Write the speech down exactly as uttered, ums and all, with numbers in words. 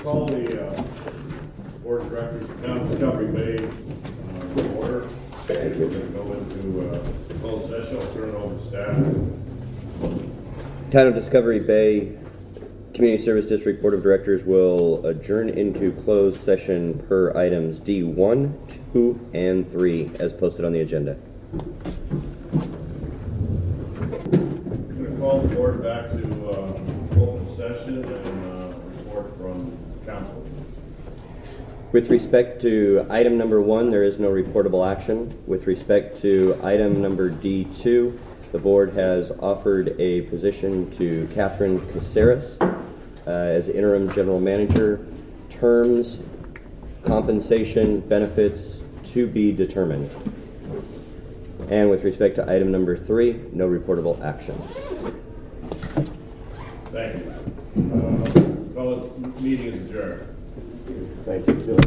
Call the uh, Board of Directors of Town of Discovery Bay uh, to order. We're going to go into uh, closed session. I'll turn it over to staff. Town of Discovery Bay Community Service District Board of Directors will adjourn into closed session per items D one, two, and three as posted on the agenda. I'm going to call the board back to uh, open session and uh, report from council. With respect to item number one, there is no reportable action. With respect to item number D two, the board has offered a position to Catherine Caceres uh, as interim general manager. Terms, compensation, benefits to be determined. And with respect to item number three, no reportable action. Thank you. Uh, fellas, meeting is adjourned. Thanks.